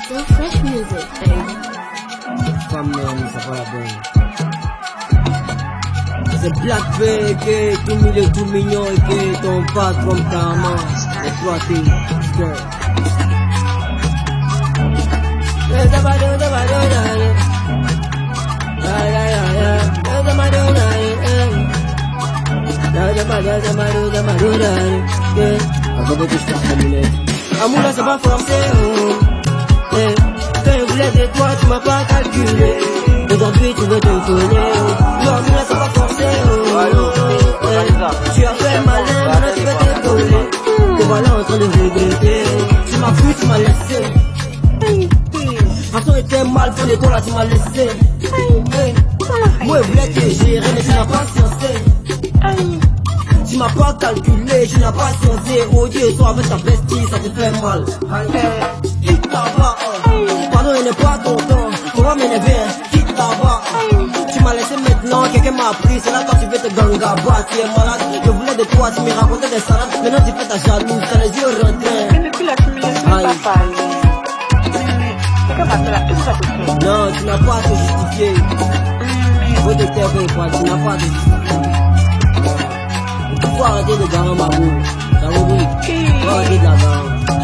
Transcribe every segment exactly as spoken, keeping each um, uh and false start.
So fresh music, baby. Femme même, ça va la bonne. C'est Black Fake, tout mignon, tout mignon, et que ton patron ta main, et toi t'es girl. Amour c'est pas forcé, quand je voulais de toi tu m'as pas calculé. Aujourd'hui tu veux te connaître, amour c'est pas forcé, tu as fait malin, maintenant tu veux te coller. Te voilà en train de regretter, tu m'as pris, tu m'as laissé. Façon était mal fait de toi là tu m'as laissé. Moi je voulais te gérer mais tu n'as pas sciencé. Tu m'as pas calculé, tu n'as pas sciencé. Oh Dieu, toi avec ta bestie ça te fait mal. Quitte là-bas, pardon il n'est pas content. Faut pas m'énerver, quitte là-bas. Tu m'as laissé maintenant, quelqu'un m'a pris. C'est là quand tu veux te gangaba, tu es malade. Je voulais de toi, tu me racontais des salades. Maintenant tu fais ta jalouse, t'as les yeux rentrés. Mais depuis la fumigation, tu n'as pas parlé. Non, tu n'as pas à te justifier. Faut te taire, tu n'as pas à te justifier. Faut arrêter de garer ma boule. T'as compris? Faut arrêter de la garer.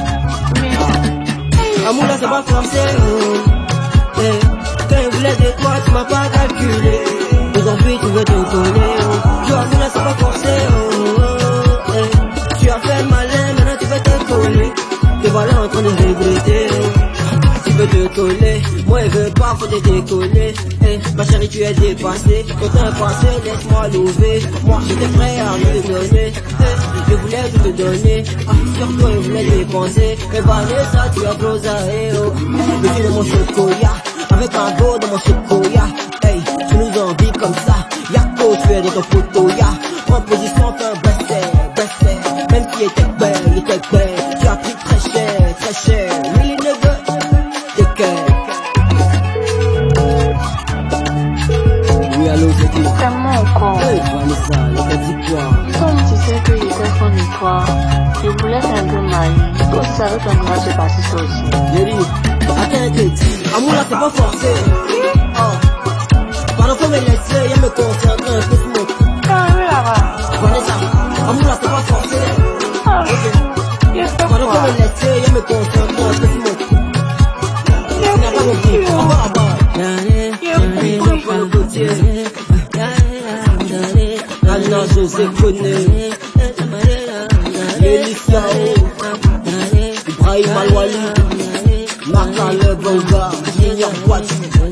Amour là c'est pas français. Quand je voulais de toi, tu m'as pas calculé. Aujourd'hui tu veux te connaître. Yo, amour là c'est pas forcé. Tu as fait malin, maintenant tu veux te coller. Te voilà en train de regretter. Tu veux te coller, moi je veux pas, faut te décoller. Eh, ma chérie tu es dépassée, quand t'es passé laisse-moi lever. Moi j'étais prêt à me donner, eh, je voulais tout te donner. Ah, sur toi je voulais dépenser, mais Vanessa tu as closé, eh oh. Je suis dans mon chocolat, avec un go dans mon chocolat. Hey, tu nous envies comme ça, Yako tu es dans ton photo, ya. En position fais un baisser, baisser. Même si était belle, il était belle. Tu as pris très cher, très cher. Really nigga. Oui, allô, c'est qui? C'est moi encore. Hey, Vanessa, il t'a dit quoi? Comme tu sais que j'étais fan de toi, je voulais faire un peu mal. Toi, tu savais qu'on va se passer ça aussi. J'ai dit, attends, t'es dit. Amour là, c'est pas forcé. Oh. Pardon, faut me laisser, y'a me concentrer un peu sur mon. Quand même là-bas. Vanessa, amour là, c'est pas forcé. Ah, ok. Pardon, faut me laisser, y'a me concentrer un peu sur mon. Tu n'as pas compris. On va là-bas. Anna José Koné, Melissa Ibrahim Alwali, Marca Le Bonga, Junior Poitou.